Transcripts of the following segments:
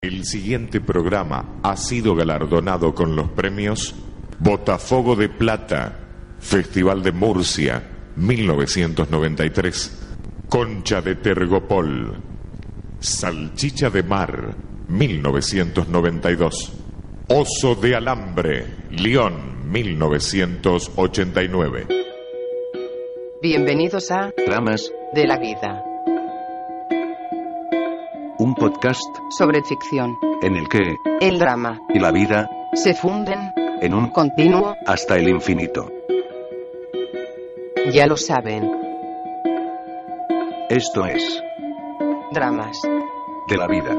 El siguiente programa ha sido galardonado con los premios Botafogo de Plata, Festival de Murcia, 1993, Concha de Tergopol, Salchicha de Mar, 1992, Oso de Alambre, León, 1989. Bienvenidos a Dramas de la Vida, un podcast sobre ficción, en el que el drama y la vida se funden en un continuo, hasta el infinito. ya lo saben, Esto es dramas. de la vida.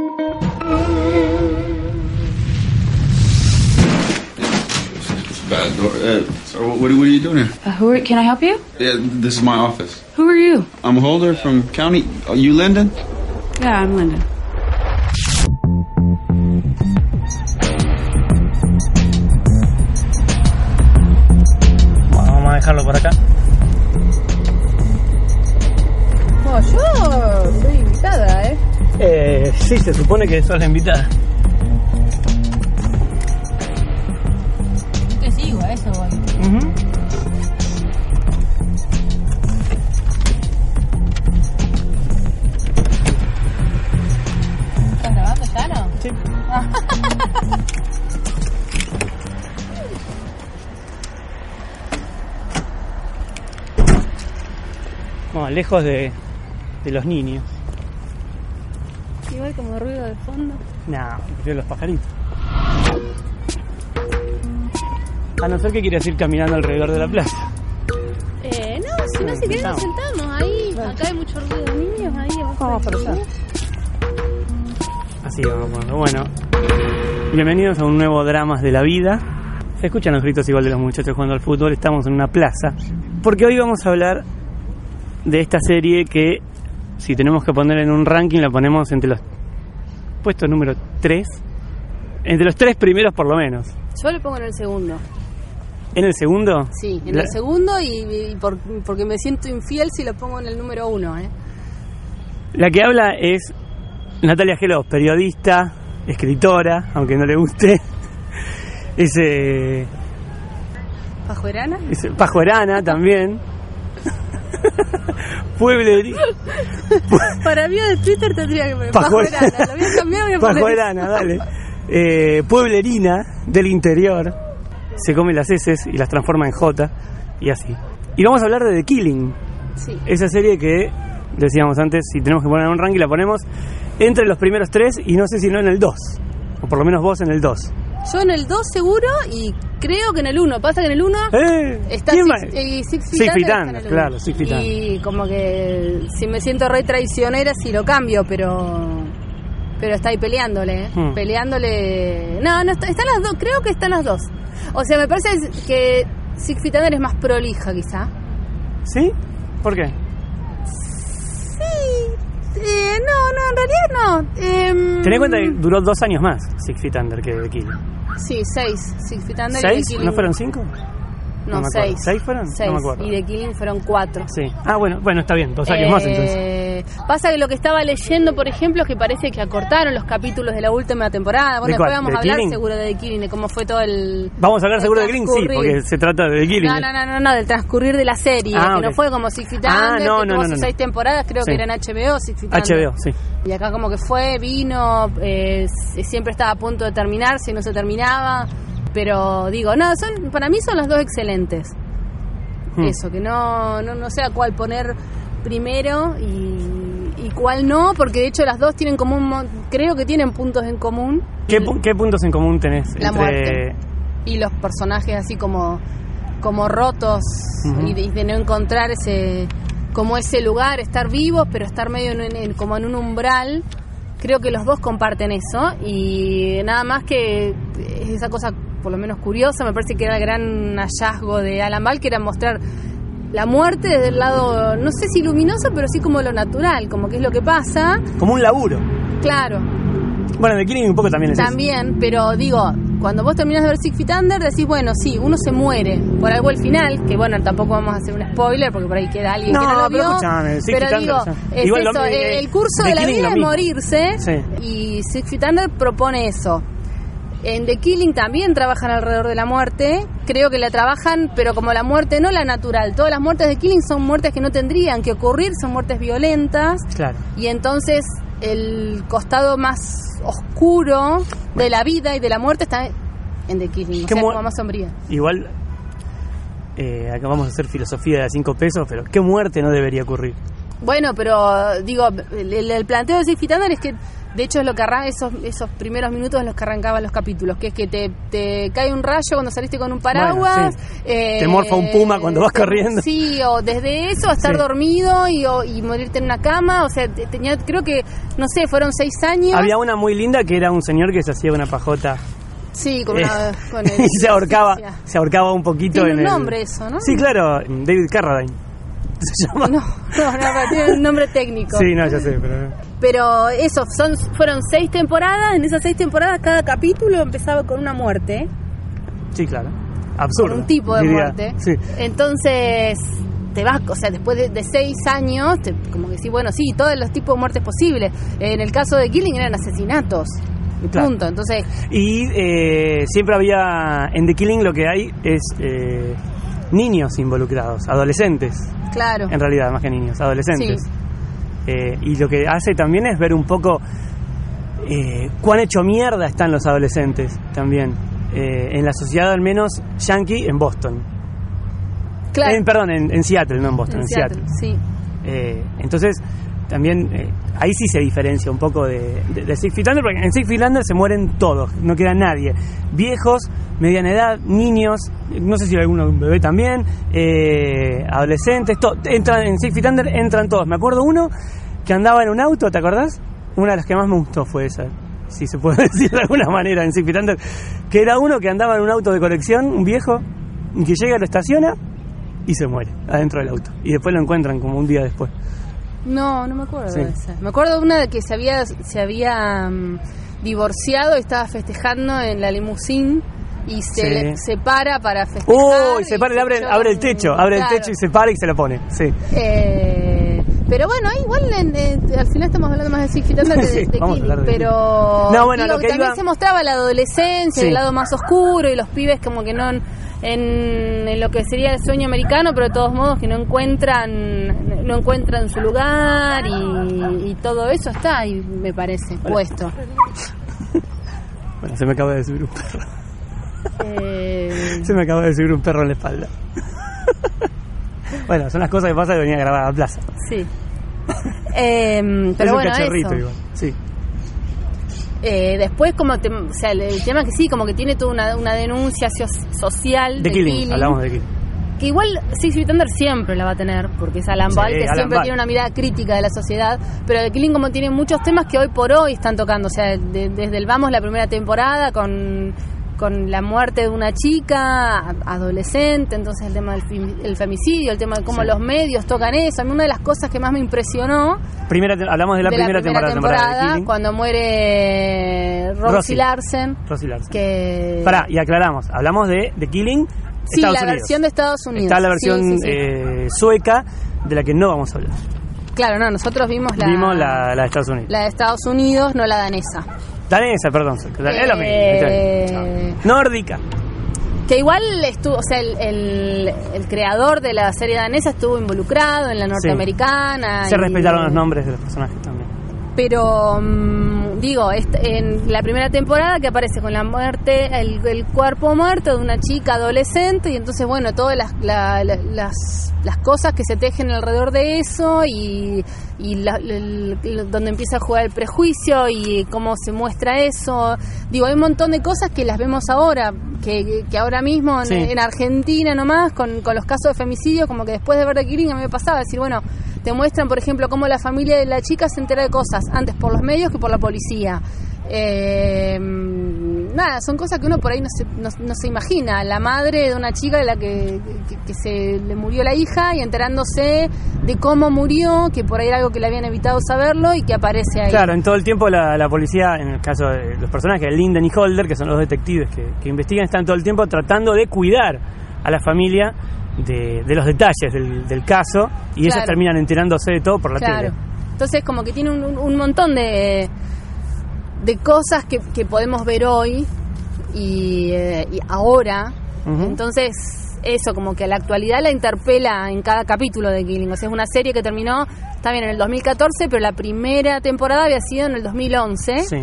Bad door. So what are you doing here? Can I help you? Yeah, this is my office. Who are you? I'm Holder from County. Are you Lyndon? Yeah, I'm Linda. Vamos a dejarlo por acá. Oh, yo soy invitada, Sí, se supone que sos la invitada. Yo te sigo, a eso voy. ¿Estás grabando ya, no? Sí. Bueno, lejos de los niños. Igual como ruido de fondo. Nah, prefiero los pajaritos. A no ser que quieras ir caminando alrededor de la plaza. No, si no, si querés nos sentamos ahí. Acá hay mucho ruido de niños, ahí abajo. Vamos para allá. Así vamos. Bueno, bienvenidos a un nuevo Dramas de la Vida. Se escuchan los gritos igual de los muchachos jugando al fútbol. Estamos en una plaza. Porque hoy vamos a hablar de esta serie que, si tenemos que poner en un ranking, la ponemos entre los puestos número 3. Entre los 3 primeros por lo menos. Yo le pongo en el segundo. ¿En el segundo? Sí, en el segundo y porque me siento infiel si lo pongo en el número 1, La que habla es Natalia Gelos, periodista, escritora, aunque no le guste. ¿Pajuerana? Pajuerana también. Pueblerina. Para mí de Twitter tendría que poner Pajuerana. Pajuerana. Lo voy a cambiar, voy a poner Pajuerana, dale. Pueblerina del interior. Se come las heces y las transforma en J. Y así. Y vamos a hablar de The Killing. Sí. Esa serie que, decíamos antes, si tenemos que poner en un ranking, la ponemos entre los primeros 3 y no sé si no en el 2. O por lo menos vos en el 2. Yo en el 2 seguro y creo que en el 1. Pasa que en el 1 está ¿quién Six Feet Feet Under, Under, claro, Six Feet Under. Y como que si me siento re traicionera si lo cambio, pero está ahí peleándole, peleándole. No, están las dos, creo que están las dos. O sea, me parece que Six Feet Under es más prolija quizá. ¿Sí? ¿Por qué? Sí. No, en realidad no. Ten en cuenta que duró 2 años más Six Feet Under que The Killing. Sí, 6. Six Feet Under y ¿6? The Killing. ¿No fueron 5? No, me acuerdo. 6. ¿6 fueron? 6. No me acuerdo. Y The Killing fueron 4. Sí. Ah, bueno, está bien. 2 años más entonces. Pasa que lo que estaba leyendo, por ejemplo, es que parece que acortaron los capítulos de la última temporada. Bueno, después vamos a hablar seguro de The Killing, de cómo fue todo el... Vamos a hablar seguro de The Killing, sí, porque se trata de The Killing. No, del transcurrir de la serie, que okay. no fue como Six Feet Under, que tuvo sus 6 temporadas, creo que eran HBO, Six Feet Under. HBO, sí. Y acá como que vino, siempre estaba a punto de terminarse y no se terminaba. Pero digo, para mí son las dos excelentes. Eso, que no sé a cuál poner primero y cuál no, porque de hecho las dos tienen creo que tienen puntos en común. ¿Qué puntos en común tenés? La muerte. Y los personajes así como rotos, y de no encontrar ese lugar, estar vivos, pero estar medio como en un umbral. Creo que los dos comparten eso, y nada más que esa cosa por lo menos curiosa, me parece que era el gran hallazgo de Alan Ball, que era mostrar la muerte desde el lado, no sé si luminoso, pero sí como lo natural, como que es lo que pasa. Como un laburo. Claro. Bueno, The Killing un poco también es también, pero digo, cuando vos terminás de ver Six Feet Under decís, bueno, sí, uno se muere por algo al final, que bueno, tampoco vamos a hacer un spoiler porque por ahí queda alguien que no lo vio, escuchame, pero digo, es igual eso, el curso de la vida es morirse, sí. Y Six Feet Under propone eso. En The Killing también trabajan alrededor de la muerte, creo que la trabajan, pero como la muerte no la natural. Todas las muertes de Killing son muertes que no tendrían que ocurrir, son muertes violentas. Claro. Y entonces el costado más oscuro de la vida y de la muerte está en The Killing, o sea, como más sombría. Igual, acá vamos a hacer filosofía de 5 pesos, pero ¿qué muerte no debería ocurrir? Bueno, pero digo, el planteo de Six Feet Under es que de hecho es lo que arranca esos primeros minutos en los que arrancaban los capítulos, que es que te cae un rayo cuando saliste con un paraguas, bueno, sí. Te morfa un puma cuando vas corriendo. Sí, o desde eso a estar dormido y morirte en una cama, o sea, tenía, creo que, no sé, fueron 6 años. Había una muy linda que era un señor que se hacía una pajota. Sí, con el, y se ahorcaba un poquito. Tiene un nombre eso, ¿no? Sí, claro, David Carradine. ¿Se llama? No, tiene un nombre técnico. Sí, no, ya sé, pero eso, fueron 6 temporadas. En esas 6 temporadas cada capítulo empezaba con una muerte. Sí, claro. Absurdo. Con un tipo de muerte. Sí. Entonces te vas, o sea, después de 6 años, como que sí, bueno, sí, todos los tipos de muertes posibles. En el caso de Killing eran asesinatos. Claro. Punto. Entonces. Y siempre había, en The Killing lo que hay es niños involucrados, adolescentes. Claro. En realidad, más que niños, adolescentes. Sí. Y lo que hace también es ver un poco cuán hecho mierda están los adolescentes también. En la sociedad, al menos, yankee, en Boston. Claro. Perdón, en Seattle, no en Boston, en Seattle. Sí. Entonces, también ahí sí se diferencia un poco de Six Feet Under, porque en Six Feet Under se mueren todos, no queda nadie. Viejos, mediana edad, niños, no sé si hay alguno, un bebé también, adolescentes, entran en Six Feet Under, entran todos. Me acuerdo uno que andaba en un auto, ¿te acordás? Una de las que más me gustó fue esa, si se puede decir de alguna manera, en Six Feet Under, que era uno que andaba en un auto de colección, un viejo, que llega, lo estaciona y se muere adentro del auto. Y después lo encuentran como un día después. No me acuerdo de esa. Me acuerdo de una de que se había divorciado y estaba festejando en la limusín y se para para festejar. Y se para y abre el techo, y se para y se lo pone. Sí. Pero bueno, igual al final estamos hablando más de Six Feet Under que de Killing, pero no, bueno, lo que también se mostraba la adolescencia, el lado más oscuro y los pibes como que no en lo que sería el sueño americano, pero de todos modos que no encuentran su lugar y todo eso está ahí, me parece, puesto. Bueno, se me acaba de subir un perro. Se me acaba de subir un perro en la espalda. Bueno, son las cosas que pasa que venía a grabar a la plaza. Sí. Pero es bueno, un cachorrito eso. Igual. Sí. Después el tema que sí, como que tiene toda una denuncia social de Killing. Hablamos de Killing. Que igual Six Feet Under siempre la va a tener, porque es Alan Ball, que siempre tiene una mirada crítica de la sociedad, pero The Killing como tiene muchos temas que hoy por hoy están tocando, o sea, desde el Vamos, la primera temporada, con la muerte de una chica adolescente, entonces el tema del femicidio, el tema de cómo los medios tocan eso. A mí una de las cosas que más me impresionó, hablamos de la primera temporada de Killing, cuando muere Rosie Larsen. Que... Pará, y aclaramos, hablamos de The Killing Estados Unidos. Versión de Estados Unidos. Está la versión sueca, de la que no vamos a hablar. Claro, no, nosotros vimos la de Estados Unidos. La de Estados Unidos, no la danesa. Danesa, perdón. Es lo mismo. Nórdica. Que igual estuvo, o sea, el creador de la serie danesa estuvo involucrado en la norteamericana. Se respetaron los nombres de los personajes también. Pero digo, en la primera temporada que aparece con la muerte, el cuerpo muerto de una chica adolescente, y entonces bueno, todas las cosas que se tejen alrededor de eso y donde empieza a jugar el prejuicio y cómo se muestra eso. Digo, hay un montón de cosas que las vemos ahora, que ahora mismo en Argentina nomás, con los casos de femicidio, como que después de ver The Killing a mí me pasaba decir, bueno, te muestran, por ejemplo, cómo la familia de la chica se entera de cosas antes por los medios que por la policía. nada, son cosas que uno por ahí no se imagina. La madre de una chica de la que se le murió la hija y enterándose de cómo murió, que por ahí era algo que le habían evitado saberlo y que aparece ahí. Claro, en todo el tiempo la policía, en el caso de los personajes, Linden y Holder, que son los detectives que investigan, están todo el tiempo tratando de cuidar a la familia de los detalles del caso, y ellos terminan enterándose de todo por la tele. Entonces como que tiene un montón de cosas que podemos ver hoy y ahora. Entonces eso, como que a la actualidad la interpela en cada capítulo de Killing. O sea, es una serie que terminó, está bien, en el 2014, pero la primera temporada había sido en el 2011. Sí.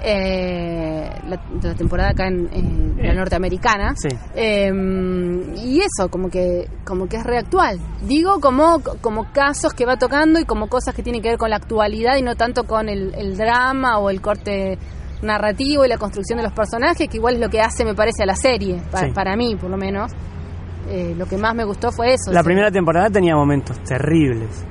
La temporada acá en la norteamericana. Sí. Y eso, como que es reactual. Digo, como casos que va tocando y como cosas que tienen que ver con la actualidad y no tanto con el drama o el corte narrativo y la construcción de los personajes, que igual es lo que hace, me parece, a la serie, para mí, por lo menos. Lo que más me gustó fue eso. La primera temporada tenía momentos terribles,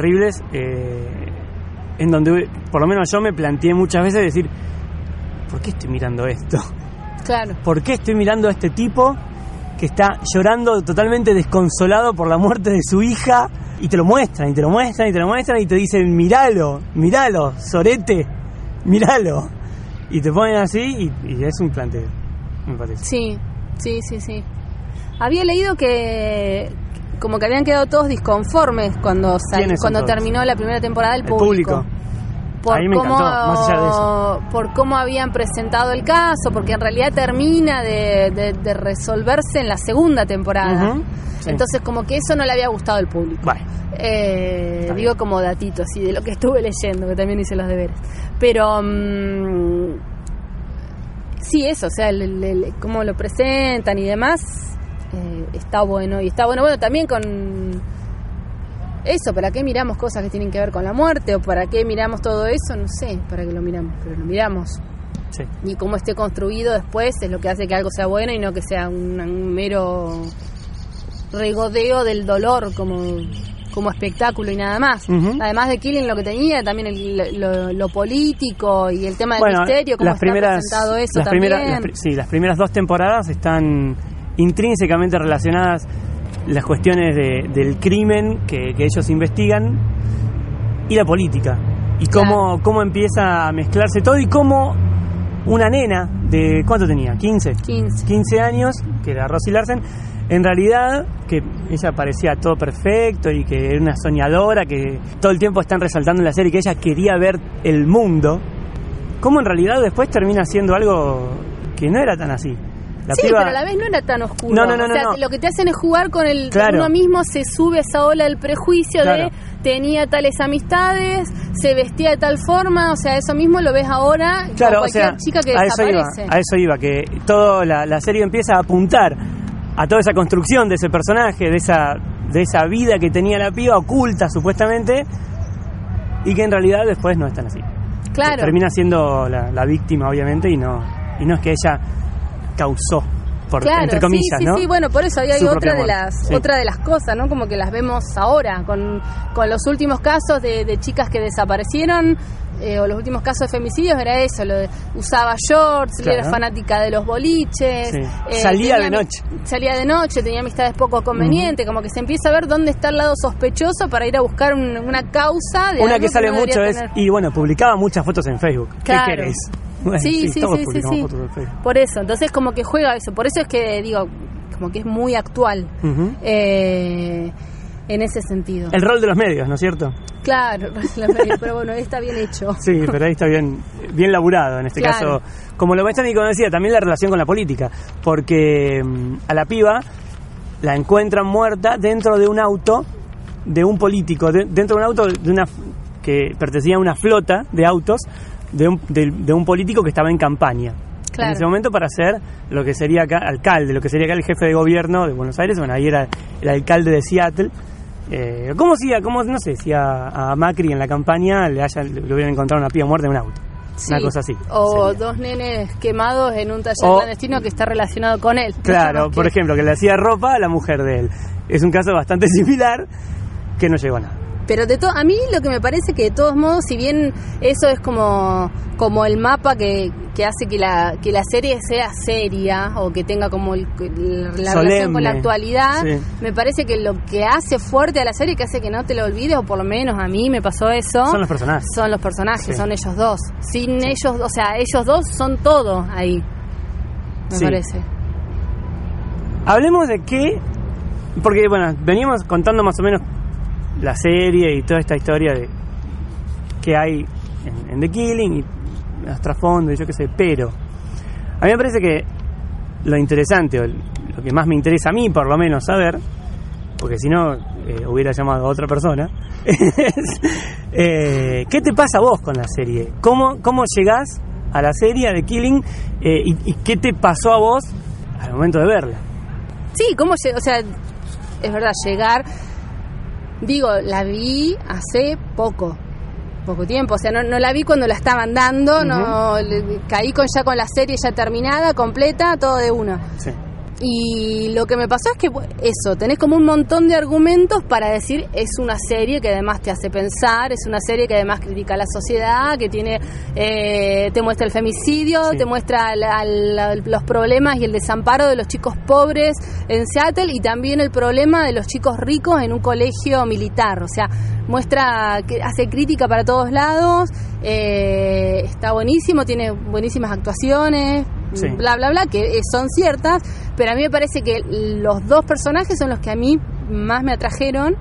en donde, por lo menos yo me planteé muchas veces decir, ¿por qué estoy mirando esto? Claro. ¿Por qué estoy mirando a este tipo que está llorando totalmente desconsolado por la muerte de su hija? Y te lo muestran, y te lo muestran, y te lo muestran, y te dicen, míralo, sorete, míralo. Y te ponen así, y es un planteo, me parece. Sí. Había leído que como que habían quedado todos disconformes cuando terminó la primera temporada el público. A mí me encantó, más allá de eso. Por cómo habían presentado el caso, porque en realidad termina de resolverse en la segunda temporada. Sí. Entonces como que eso no le había gustado al público. Bueno, digo como datito así de lo que estuve leyendo, que también hice los deberes. Pero sí, eso, o sea, cómo lo presentan y demás, está bueno. Y está bueno también con eso. ¿Para qué miramos cosas que tienen que ver con la muerte? ¿O para qué miramos todo eso? No sé para qué lo miramos, pero lo miramos. Sí. Y cómo esté construido después es lo que hace que algo sea bueno y no que sea un mero regodeo del dolor como espectáculo y nada más. Además de Killing, lo que tenía también lo político y el tema del misterio, cómo está presentado eso también. Las primeras 2 temporadas están intrínsecamente relacionadas las cuestiones del crimen que ellos investigan y la política, y cómo empieza a mezclarse todo, y cómo una nena de, ¿cuánto tenía? 15 años, que era Rosie Larsen, en realidad, que ella parecía todo perfecto y que era una soñadora, que todo el tiempo están resaltando en la serie que ella quería ver el mundo, cómo en realidad después termina siendo algo que no era tan así. Pero a la vez no era tan oscuro. No. Lo que te hacen es jugar con uno mismo se sube a esa ola del prejuicio de tenía tales amistades, se vestía de tal forma, o sea, eso mismo lo ves ahora con cualquier chica que desaparece. A eso iba, que toda la serie empieza a apuntar a toda esa construcción de ese personaje, de esa vida que tenía la piba oculta supuestamente, y que en realidad después no es tan así. Claro. Termina siendo la víctima, obviamente, y no es que ella causó, entre comillas, ¿no? Sí, bueno, por eso ahí hay otra de las cosas, ¿no? Como que las vemos ahora con los últimos casos de chicas que desaparecieron, o los últimos casos de femicidios, era eso, usaba shorts, era fanática de los boliches, salía de noche, tenía amistades poco convenientes, como que se empieza a ver dónde está el lado sospechoso para ir a buscar una causa de una algo que sale no mucho es, y bueno, publicaba muchas fotos en Facebook. Claro. ¿Qué querés? Bueno, sí. Fotos Por eso, entonces como que juega eso, por eso es que digo, como que es muy actual en ese sentido. El rol de los medios, ¿no es cierto? Claro, el rol de los medios, pero bueno, ahí está bien hecho. Sí, pero ahí está bien laburado en este caso. Como lo muestran, y como decía, también la relación con la política, porque a la piba la encuentran muerta dentro de un auto de un político, dentro de un auto que pertenecía a una flota de autos de un político que estaba en campaña en ese momento para ser lo que sería acá alcalde, lo que sería acá el jefe de gobierno de Buenos Aires. Bueno, ahí era el alcalde de Seattle. No sé si a Macri en la campaña le hubieran encontrado una piba muerta en un auto. Una cosa así. O sería 2 nenes quemados en un taller clandestino que está relacionado con él. Claro, por ejemplo, que le hacía ropa a la mujer de él. Es un caso bastante similar que no llegó a nada. Pero a mí lo que me parece que de todos modos, si bien eso es como el mapa que hace que la serie sea seria o que tenga como la relación con la actualidad, sí. Me parece que lo que hace fuerte a la serie, que hace que no te lo olvides, o por lo menos a mí me pasó eso, son los personajes. Son los personajes, sí. Son ellos dos. Sin sí. ellos, o sea, ellos dos son todo ahí, me sí. parece. Hablemos de qué, porque bueno, veníamos contando más o menos la serie y toda esta historia de que hay en The Killing y los trasfondos y yo qué sé, pero a mí me parece que lo interesante o lo que más me interesa a mí por lo menos saber, porque si no hubiera llamado a otra persona, es ¿qué te pasa a vos con la serie? ¿Cómo llegás a la serie de Killing y qué te pasó a vos al momento de verla? Sí, o sea, es verdad, llegar. Digo, la vi hace poco tiempo, o sea, no la vi cuando la estaban dando, uh-huh. No caí ya con la serie ya terminada, completa, todo de una. Sí. Y lo que me pasó es que eso, tenés como un montón de argumentos para decir es una serie que además te hace pensar, es una serie que además critica a la sociedad, que tiene te muestra el femicidio, sí. Te muestra los problemas y el desamparo de los chicos pobres en Seattle y también el problema de los chicos ricos en un colegio militar, o sea, muestra que hace crítica para todos lados, está buenísimo, tiene buenísimas actuaciones, sí. Bla bla bla, que son ciertas, pero a mí me parece que los dos personajes son los que a mí más me atrajeron,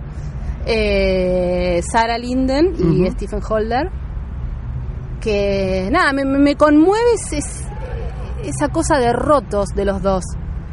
Sarah Linden y uh-huh. Stephen Holder, que nada, me conmueve esa cosa de rotos de los dos.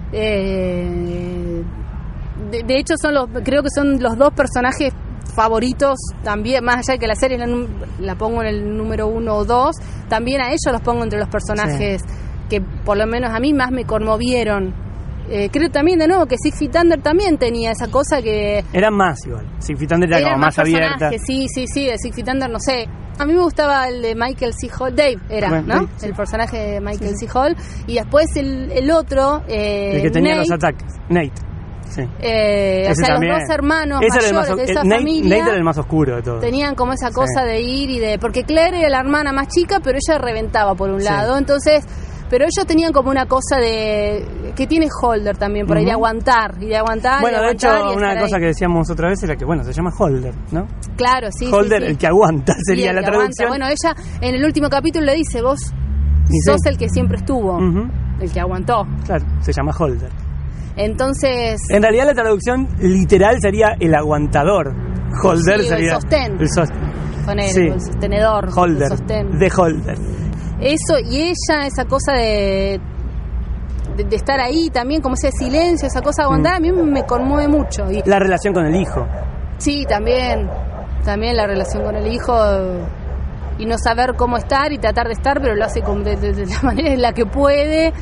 De hecho creo que son los dos personajes favoritos también, más allá de que la serie la pongo en el número 1 o 2, también a ellos los pongo entre los personajes sí. Que por lo menos a mí más me conmovieron. Creo también de nuevo que Six Feet Under también tenía esa cosa que... Eran más igual, Six Feet Under era como más abierta. Sí, de Six Feet Under no sé. A mí me gustaba el de Michael C. Hall, Dave era, bueno, ¿no? Sí. El personaje de Michael C. Hall. Y después el otro, el que tenía los ataques, Nate. Sí. O sea, también. Los dos hermanos mayores de esa familia. Nate era el más oscuro de todos. Tenían como esa cosa sí. De ir y de... Porque Claire era la hermana más chica, pero ella reventaba por un lado. Entonces... Pero ellos tenían como una cosa de... que tiene Holder también, por ahí, de aguantar. Bueno, de hecho, una cosa que decíamos otra vez era que, bueno, se llama Holder, ¿no? Claro, sí. Holder, sí. El que aguanta, sería la traducción. Bueno, ella en el último capítulo le dice, vos sos el que siempre estuvo, el que aguantó. Claro, se llama Holder. Entonces... En realidad la traducción literal sería el aguantador. Holder sería... el sostén. Con él, el sostenedor. Holder, el sostén. De Holder. Eso, y ella, esa cosa de estar ahí también, como ese silencio, esa cosa de aguantar, a mí me conmueve mucho. Y la relación con el hijo. Sí, también la relación con el hijo y no saber cómo estar y tratar de estar, pero lo hace de la manera en la que puede.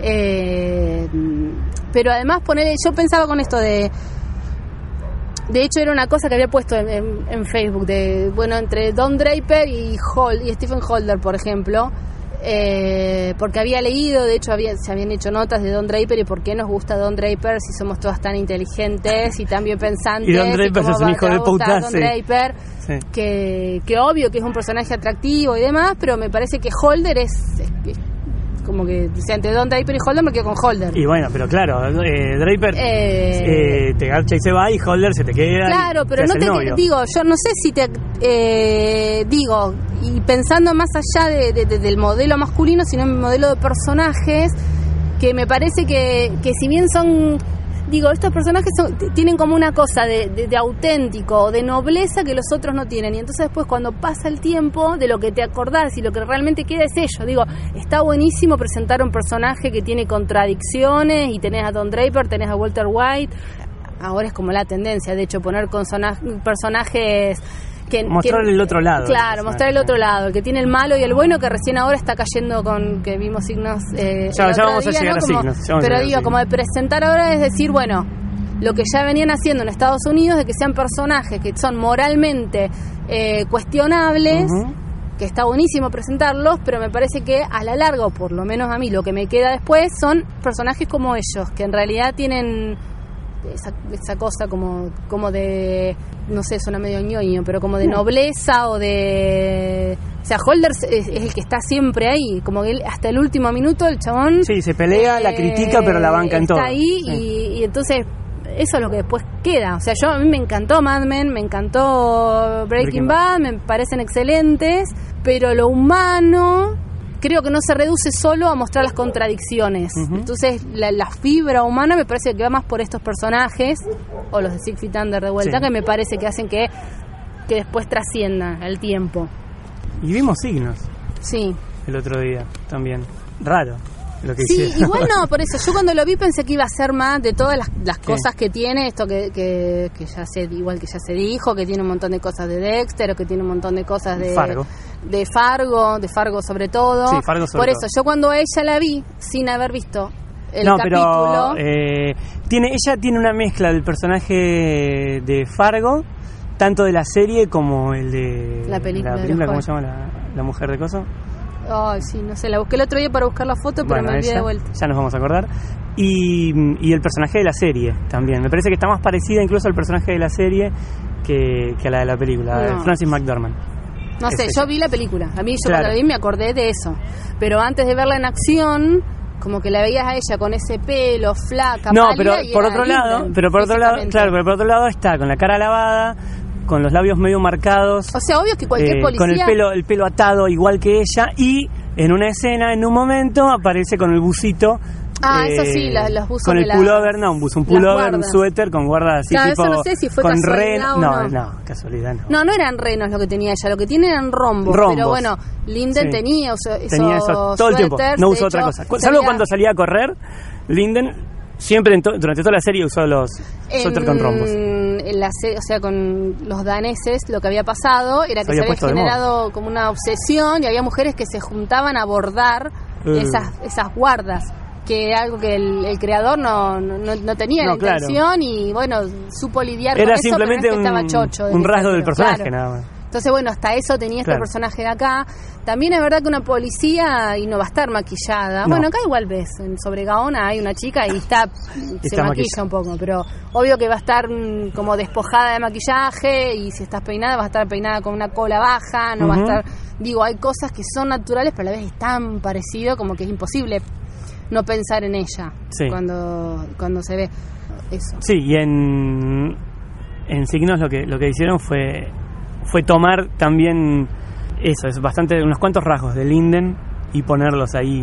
Pero además yo pensaba con esto de hecho era una cosa que había puesto en Facebook, entre Don Draper y Stephen Holder, por ejemplo, porque había leído, de hecho se habían hecho notas de Don Draper y por qué nos gusta Don Draper si somos todas tan inteligentes y tan bien pensantes. Y Don Draper es un hijo de puta, Don Draper, sí. Que obvio que es un personaje atractivo y demás, pero me parece que Holder es como que entre Don Draper y Holder me quedo con Holder. Y bueno, pero claro, Draper te garcha y se va y Holder se te queda. Claro, pero no te digo, yo no sé si digo, y pensando más allá del modelo masculino, sino en el modelo de personajes, que me parece que si bien son... Digo, estos personajes tienen como una cosa de auténtico, de nobleza que los otros no tienen. Y entonces después cuando pasa el tiempo, de lo que te acordás y lo que realmente queda es ello. Digo, está buenísimo presentar un personaje que tiene contradicciones y tenés a Don Draper, tenés a Walter White. Ahora es como la tendencia, de hecho, poner personajes... Mostrar el otro lado. Claro, mostrar el otro lado, el que tiene el malo y el bueno, que recién ahora está cayendo que vimos signos. Ya vamos a llegar a signos. Pero digo, como de presentar ahora es decir, bueno, lo que ya venían haciendo en Estados Unidos, de que sean personajes que son moralmente cuestionables, que está buenísimo presentarlos, pero me parece que a la larga, o por lo menos a mí, lo que me queda después son personajes como ellos, que en realidad tienen esa cosa como de, no sé, suena medio ñoño, pero como de nobleza o de... O sea, Holder es el que está siempre ahí, como que él, hasta el último minuto el chabón... Sí, se pelea, la critica, pero la banca en todo. Está ahí y entonces eso es lo que después queda. O sea, a mí me encantó Mad Men, me encantó Breaking Bad, me parecen excelentes, pero lo humano... creo que no se reduce solo a mostrar las contradicciones. Entonces, la fibra humana me parece que va más por estos personajes, o los de Six Feet Under de vuelta, que me parece que hacen que después trascienda el tiempo. Y vimos signos. Sí. El otro día también. Raro lo que sí, hicieron. igual no, por eso. Yo cuando lo vi pensé que iba a ser más de todas las cosas que tiene, esto que ya se dijo, que tiene un montón de cosas de Dexter, o que tiene un montón de cosas de Fargo. De Fargo sobre todo. Sí, Fargo sobre por todo. eso, yo cuando a ella la vi, sin haber visto el Pero capítulo... ella tiene una mezcla del personaje de Fargo, tanto de la serie como el de la película ¿cómo se llama? La mujer de coso. Ay, sí, no sé, la busqué el otro día para buscar la foto, pero me olvidé de vuelta. Ya nos vamos a acordar. Y el personaje de la serie también. Me parece que está más parecida incluso al personaje de la serie que a la de la película, de Frances McDormand. No sé, yo vi la película. A mí, Claro. cuando la vi me acordé de eso. Pero antes de verla en acción, como que la veías a ella con ese pelo, flaca, No, pálida, pero y por era otro lado, Linden, pero por otro lado está con la cara lavada, con los labios medio marcados. O sea, obvio que cualquier policía... Con el pelo atado igual que ella, y en una escena, en un momento, aparece con el busito. Eso sí, los buzos con de el la... pullover, no, un pullover, un suéter con guardas así, claro, tipo eso no sé si fue con casualidad ren. o no. No, casualidad no. No eran renos lo que tenía ella, lo que tiene eran rombos. Pero bueno, Linden tenía eso todo el tiempo, no usó otra cosa. Salvo cuando salía a correr, Linden siempre durante toda la serie usó los suéter con rombos. O sea, con los daneses lo que había pasado era que se había generado como una obsesión y había mujeres que se juntaban a bordar esas guardas, que era algo que el creador no tenía la intención, y bueno, supo lidiar con eso, simplemente pero no es que estaba chocho un rasgo del personaje, claro. nada más. Entonces, bueno, hasta eso tenía este personaje de acá. También es verdad que una policía y no va a estar maquillada. No. Bueno, acá igual ves, sobre Gaona hay una chica y se maquilla un poco, pero obvio que va a estar como despojada de maquillaje, y si estás peinada vas a estar peinada con una cola baja, no va a estar... Digo, hay cosas que son naturales, pero a la vez es tan parecido como que es imposible no pensar en ella cuando se ve eso. Sí, y en Signos lo que hicieron fue tomar también eso, es bastante, unos cuantos rasgos de Linden y ponerlos ahí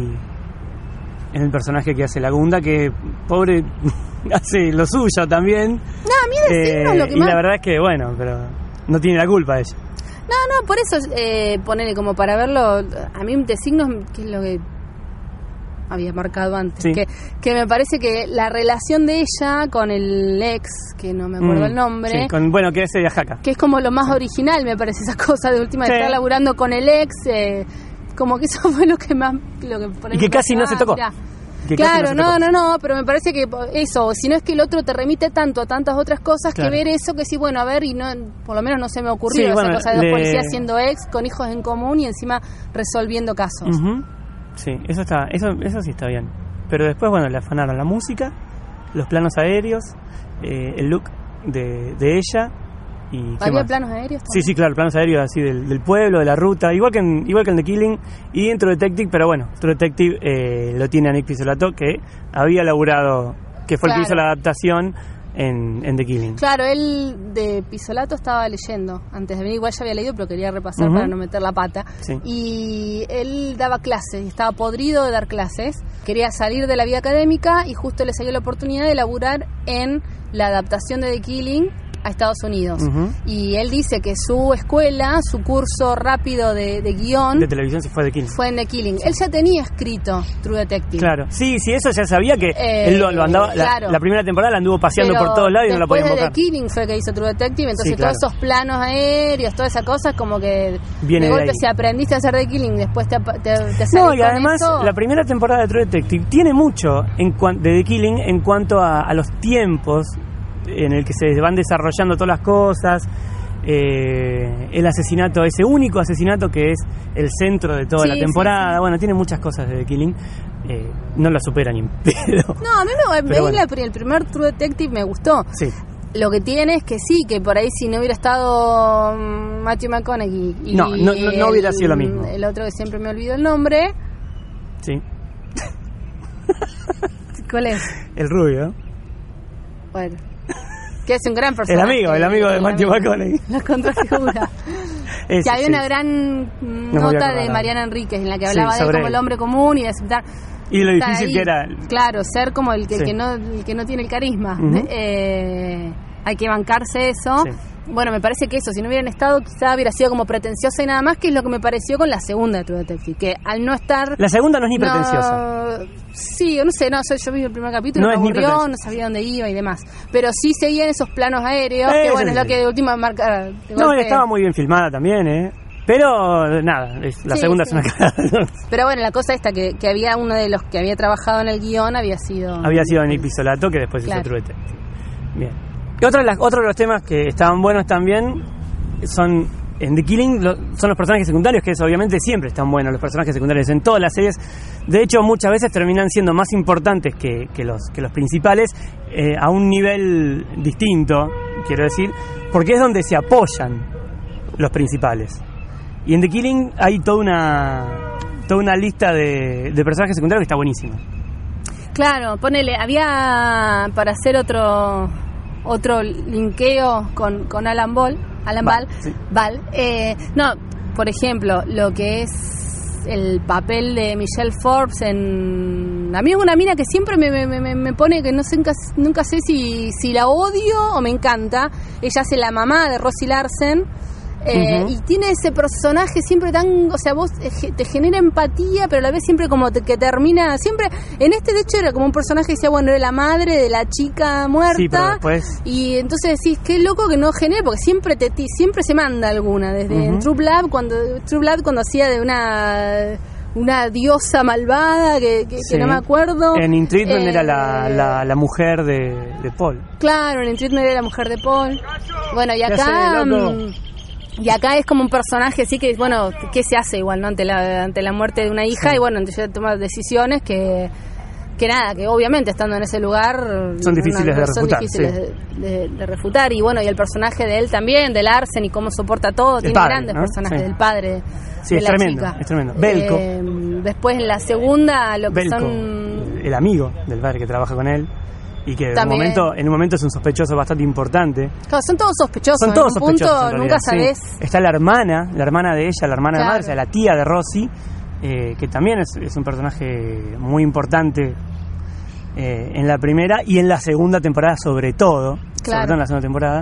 en el personaje que hace Lagunda, que pobre hace lo suyo también. No, a mí de Signos lo que y más... la verdad es que bueno, pero no tiene la culpa ella. No, por eso ponerle como para verlo, a mí de Signos, que es lo que había marcado antes, que me parece que la relación de ella con el ex, que no me acuerdo el nombre, que es de Jaca, que es como lo más original, me parece, esa cosa de última de estar laburando con el ex, como que eso fue lo que por y que casi no se tocó. Mirá. Claro, no, pero me parece que eso, si no es que el otro te remite tanto a tantas otras cosas, que ver eso, que sí, bueno, a ver, y no, por lo menos no se me ocurrió esa cosa de dos policías siendo ex, con hijos en común y encima resolviendo casos. Sí, eso sí está bien. Pero después, bueno, le afanaron la música, los planos aéreos, el look de ella. ¿Y qué ¿Había más? planos aéreos también? Sí, claro, planos aéreos así del pueblo, de la ruta, igual que en The Killing y en True Detective, pero bueno, True Detective lo tiene a Nick Pizzolatto, que había laburado, que fue el que hizo la adaptación en The Killing. Claro, él de Pizzolatto estaba leyendo antes de venir, igual ya había leído, pero quería repasar para no meter la pata. Sí. Y él daba clases, y estaba podrido de dar clases, quería salir de la vida académica y justo le salió la oportunidad de laburar en la adaptación de The Killing a Estados Unidos. Y él dice que su escuela, su curso rápido de guión de televisión fue The Killing. Fue en The Killing. Él ya tenía escrito True Detective. Claro, sí, eso ya sabía que él lo andaba, la primera temporada la anduvo paseando por todos lados y no la podía invocar. Después de The Killing fue que hizo True Detective, entonces todos esos planos aéreos, todas esas cosas, como que viene de golpe de ahí. Si aprendiste a hacer The Killing, después te no, y además eso. La primera temporada de True Detective tiene mucho de The Killing en cuanto a los tiempos en el que se van desarrollando todas las cosas, el asesinato, ese único asesinato que es el centro de toda Sí, la temporada. sí. Bueno, tiene muchas cosas de The Killing. No la supera ni en pedo. No, a mí Pero bueno. el primer True Detective me gustó. Sí. Lo que tiene es que sí, que por ahí si no hubiera estado Matthew McConaughey y No hubiera sido lo mismo. El otro que siempre me olvido el nombre. Sí. ¿Cuál es? El rubio. Bueno, que es un gran personaje. El amigo de Matthew McConaughey. La contrafigura. Ese, Que había sí. una gran me voy a nota acordar de ahora. Mariana Enríquez en la que Sí, hablaba de él sobre como él. el hombre común y de aceptar. Y lo estar difícil ahí. que era. Claro, ser como el que, Sí. el que no tiene el carisma. Ujú. Hay que bancarse eso. Sí. Bueno, me parece que eso, si no hubieran estado, quizá hubiera sido como pretenciosa y nada más, que es lo que me pareció con la segunda de True Detective, que al no estar... La segunda no es ni pretenciosa. Sí, no sé, yo vi el primer capítulo, No me es ni aburrió, pretenciosa. no sabía dónde iba y demás. Pero sí seguían esos planos aéreos, que Sí, bueno, sí, es lo sí. que de última marca... de No, golpe- estaba muy bien filmada también, Pero nada, la Sí, segunda sí. es una cagada. Pero bueno, la cosa esta, que había uno de los que había trabajado en el guión, había sido Nick Pizzolatto, que después Claro. hizo True Detective. Bien. Y otro de los temas que estaban buenos también son en The Killing, son los personajes secundarios, que obviamente siempre están buenos los personajes secundarios en todas las series. De hecho, muchas veces terminan siendo más importantes que los principales, a un nivel distinto, quiero decir, porque es donde se apoyan los principales. Y en The Killing hay toda una lista de personajes secundarios que está buenísima. Claro, ponele, había para hacer otro linkeo con Alan Ball, Sí. Ball. No, por ejemplo, lo que es el papel de Michelle Forbes en... A mí es una mina que siempre me pone que no sé, nunca sé si la odio o me encanta. Ella hace la mamá de Rosie Larsen. Ujú. Y tiene ese personaje siempre tan, o sea, vos te genera empatía, pero a la vez siempre como que termina, siempre, en este de hecho era como un personaje que decía, bueno, era la madre de la chica muerta, Sí, pero después... y entonces decís, qué loco que no genere, porque siempre siempre se manda alguna, desde en True Blood cuando hacía de una diosa malvada que Sí. no me acuerdo. En In Treatment era la mujer de Paul. Claro, en Treatment era la mujer de Paul. Bueno, y ¿Qué acá... hace, loco? Y acá es como un personaje así que, bueno, ¿qué se hace igual, no? Ante la muerte de una hija, Sí. y bueno, entonces toma decisiones que nada, que obviamente estando en ese lugar Son difíciles de son refutar, difíciles de refutar. Y bueno, y el personaje de él también, del Larsen, y cómo soporta todo, El tiene padre, grandes ¿no? personajes, Sí. del padre Sí, de es la tremendo, chica. es tremendo. Belko. Después en la segunda, lo que Belko, son... el amigo del padre que trabaja con él y que También. en un momento es un sospechoso bastante importante. Claro, son todos sospechosos. Son todos en un sospechosos. punto en nunca realidad, sabés. sí. Está la hermana de ella, la hermana de Claro. madre, o sea, la tía de Rosie, que también es un personaje muy importante en la primera y en la segunda temporada sobre todo. Claro. Sobre todo en la segunda temporada.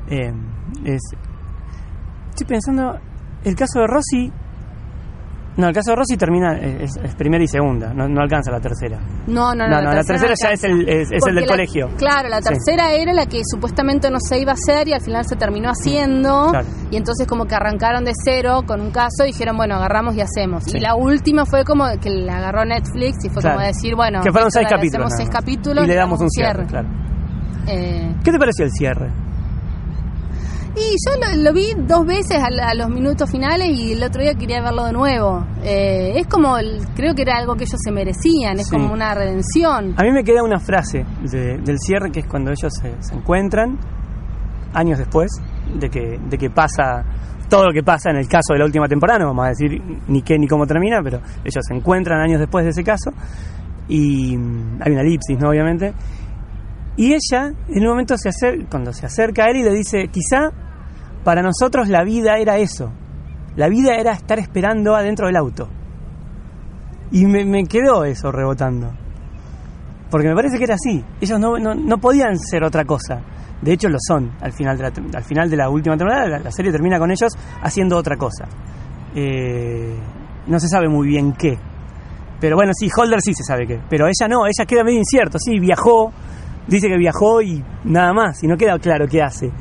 Estoy pensando, el caso de Rosie... No, el caso de Rosie termina, es primera y segunda, no alcanza la tercera. No, la tercera ya es el Porque del colegio. Claro, la Sí. tercera era la que supuestamente no se iba a hacer y al final se terminó haciendo. Claro. Y entonces como que arrancaron de cero con un caso y dijeron, bueno, agarramos y hacemos. Sí. Y la última fue como que la agarró Netflix y fue Claro. como decir, bueno, Que fueron esto 6 le capítulos. hacemos 6 nada más. capítulos Y le damos un cierre, claro. Eh, ¿Qué te pareció el cierre? Y yo lo vi 2 veces a los minutos finales y el otro día quería verlo de nuevo. Es como, creo que era algo que ellos se merecían, es Sí. como una redención. A mí me queda una frase del cierre, que es cuando ellos se encuentran años después de que pasa todo lo que pasa en el caso de la última temporada. No vamos a decir ni qué ni cómo termina, pero ellos se encuentran años después de ese caso y hay una elipsis, ¿no? Obviamente. Y ella, en un momento cuando se acerca a él y le dice, quizá para nosotros la vida era eso. La vida era estar esperando adentro del auto. Y me quedó eso rebotando. Porque me parece que era así. Ellos no podían ser otra cosa. De hecho lo son. Al final de la última temporada, la serie termina con ellos haciendo otra cosa. No se sabe muy bien qué. Pero bueno, sí, Holder sí se sabe qué. Pero ella no, ella queda medio incierto. Sí, viajó. Dice que viajó y nada más, y no queda claro qué hace.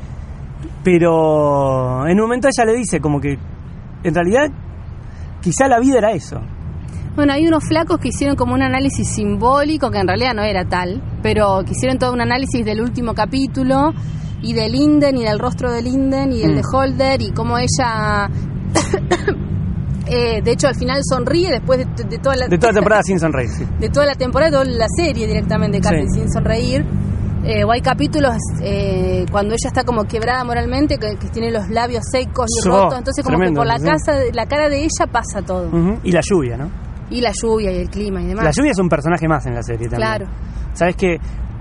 Pero en un momento ella le dice como que en realidad quizá la vida era eso. Bueno, hay unos flacos que hicieron como un análisis simbólico, que en realidad no era tal, pero que hicieron todo un análisis del último capítulo y de Linden y del rostro de Linden y el de Holder y cómo ella de hecho al final sonríe después de toda la temporada sin sonreír, sí. De toda la temporada, toda la serie directamente casi sin sonreír. O hay capítulos cuando ella está como quebrada moralmente, que tiene los labios secos y rotos, entonces como tremendo, que por la cara de ella pasa todo. Y la lluvia, ¿no? Y la lluvia y el clima y demás. La lluvia es un personaje más en la serie también. Claro. Sabes que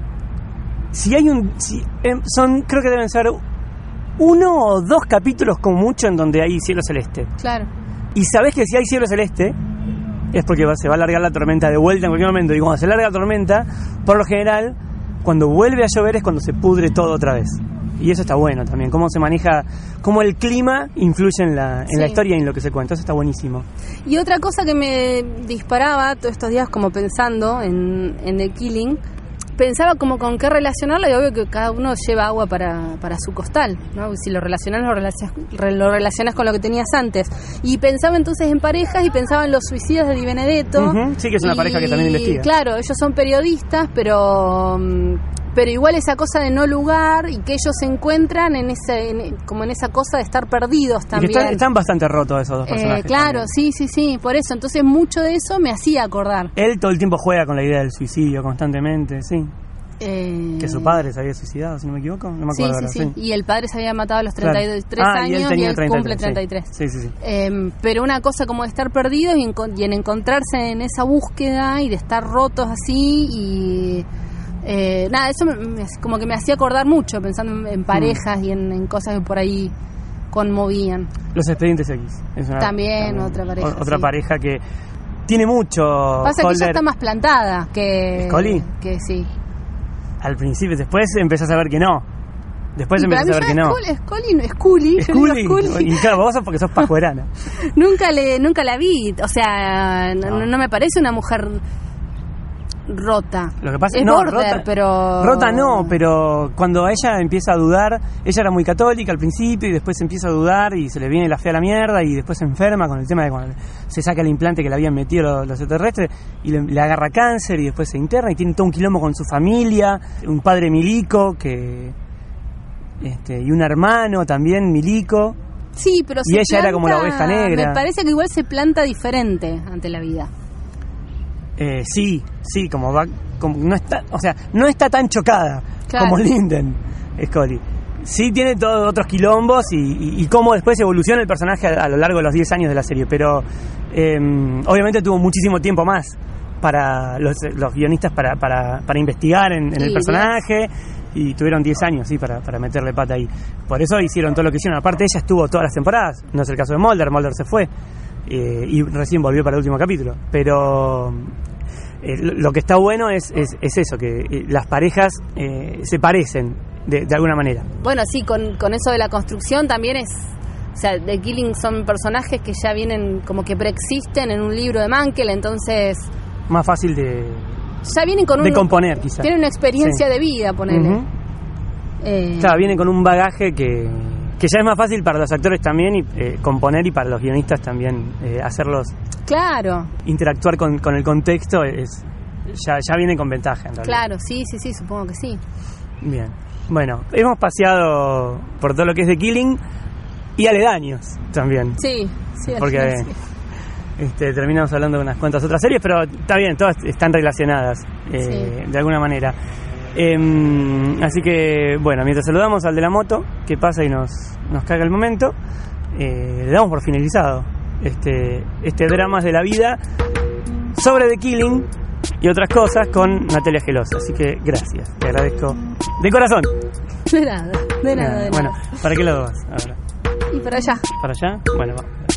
creo que deben ser 1 o 2 capítulos como mucho en donde hay cielo celeste. Claro. Y sabes que si hay cielo celeste es porque se va a largar la tormenta de vuelta en cualquier momento. Y cuando se larga la tormenta, por lo general, cuando vuelve a llover es cuando se pudre todo otra vez. Y eso está bueno también, cómo se maneja, cómo el clima influye en la historia y en lo que se cuenta. Eso está buenísimo. Y otra cosa que me disparaba todos estos días como pensando en The Killing, pensaba como con qué relacionarlo, y obvio que cada uno lleva agua para su costal, ¿no? Si lo relacionas con lo que tenías antes. Y pensaba entonces en parejas y pensaba en los suicidios de Di Benedetto. Sí, que es una pareja que también investiga. Claro, ellos son periodistas, pero igual esa cosa de no lugar y que ellos se encuentran en esa cosa de estar perdidos también. Y que están bastante rotos esos dos personajes. Claro, también. Sí, por eso. Entonces mucho de eso me hacía acordar. Él todo el tiempo juega con la idea del suicidio constantemente, sí. Que su padre se había suicidado, si no me equivoco, no me acuerdo ahora. Sí. Y el padre se había matado a los 33 años y él cumple 33. Sí. Pero una cosa como de estar perdidos y en encontrarse en esa búsqueda y de estar rotos así y... eso como que me hacía acordar mucho pensando en parejas y en cosas que por ahí conmovían. Los Expedientes X es también otra pareja. Otra pareja que tiene mucho. Pasa que ella está más plantada que ¿Scully? Que sí. Al principio, después empezás a ver que no. Después empezás a ver que no. Scully. Y claro, vos sos porque sos pajuerana. nunca la vi, o sea, no me parece una mujer rota. Lo que pasa es no, border, pero cuando ella empieza a dudar, ella era muy católica al principio y después empieza a dudar y se le viene la fe a la mierda y después se enferma con el tema de cuando se saca el implante que le habían metido los extraterrestres y le agarra cáncer y después se interna y tiene todo un quilombo con su familia, un padre milico y un hermano también milico. Sí, pero y ella era como la oveja negra. Me parece que igual se planta diferente ante la vida. Sí, como no está tan chocada como Linden, Scully. Sí tiene todos otros quilombos y cómo después evoluciona el personaje a lo largo de los 10 años de la serie, pero obviamente tuvo muchísimo tiempo más para los guionistas para investigar en el personaje y tuvieron 10 años para meterle pata ahí. Por eso hicieron todo lo que hicieron. Aparte ella estuvo todas las temporadas, no es el caso de Mulder se fue. Y recién volvió para el último capítulo, pero lo que está bueno es eso, que las parejas se parecen de alguna manera. Bueno, sí, con eso de la construcción también o sea, The Killing son personajes que ya vienen como que preexisten en un libro de Mankell, entonces más fácil ya vienen con de componer, quizás. Tienen una experiencia de vida, ponele. Claro, vienen con un bagaje que ya es más fácil para los actores también componer y para los guionistas también hacerlos interactuar con el contexto ya viene con ventaja en realidad. Claro, sí, supongo que sí. Bien, bueno, hemos paseado por todo lo que es The Killing y aledaños también. Sí, porque terminamos hablando de unas cuantas otras series, pero está bien, todas están relacionadas de alguna manera. Así que bueno, mientras saludamos al de la moto que pasa y nos caga el momento, le damos por finalizado este Dramas de la Vida sobre The Killing y otras cosas con Natalia Geloso. Así que gracias, te agradezco de corazón. De nada. Bueno, ¿para qué lado vas ahora? Y para allá. ¿Para allá? Bueno, va.